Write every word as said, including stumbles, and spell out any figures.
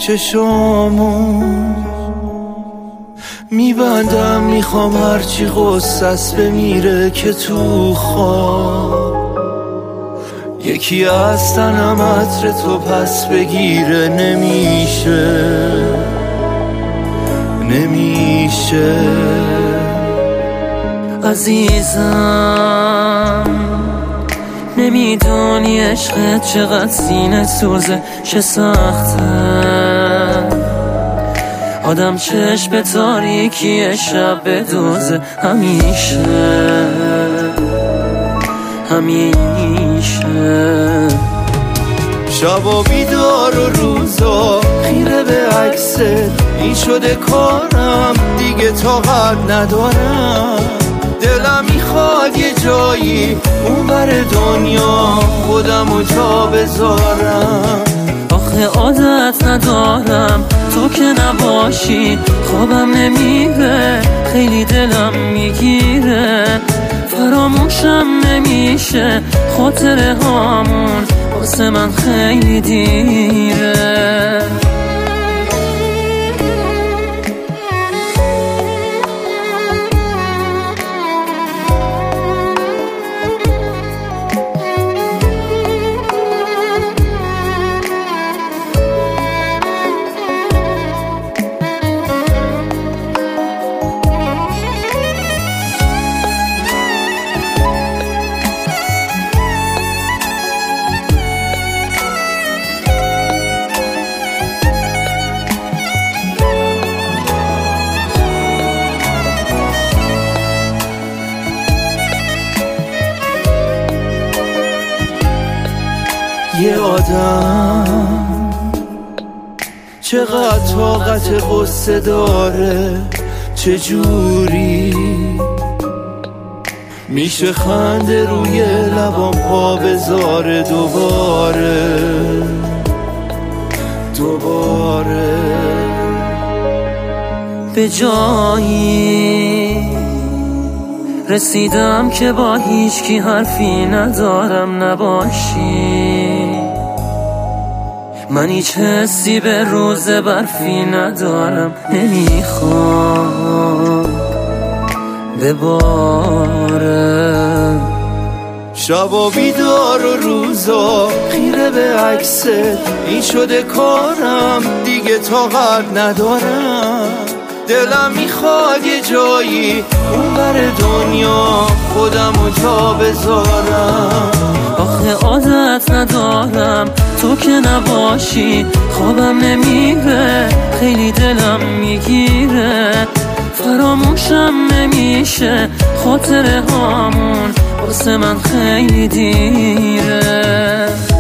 چشامو میبندم، میخوام هرچی غصص بمیره که تو خواب یکی از تنم عطر تو پس بگیره. نمیشه نمیشه عزیزم، نمیدونی عشقت چقدر سینه سوزه، چه سخته آدم چشم به تاریکی شب بدوزه. همیشه همیشه شبا بیدار و روزا خیره به عکست، این شده کارم دیگه طاقت ندارم. دلم میخواد یه جایی اون بر دنیا خودمو جا بذارم. آخه عادت ندارم تو که نباشی، خوابم نمیره، خیلی دلم میگیره، فراموشم نمیشه خاطره هامون، واسه من خیلی دیره. یه آدم چقدر طاقت قصه داره، چجوری میشه خنده روی لبام پا بذاره دوباره دوباره. به جایی رسیدم که با هیچکی حرفی ندارم نباشی، من هیچ حسی به روز برفی ندارم، نمیخوام بباره. شبا بیدار و روزا خیره به عکست، این شده کارم دیگه طاقت ندارم. دلم میخواد یه جایی اون بر دنیا خودمو جا بذارم. آخه عادت ندارم تو که نباشی، خوابم نمیره، خیلی دلم میگیره، فراموشم نمیشه خاطره هامون، واسه من خیلی دیره.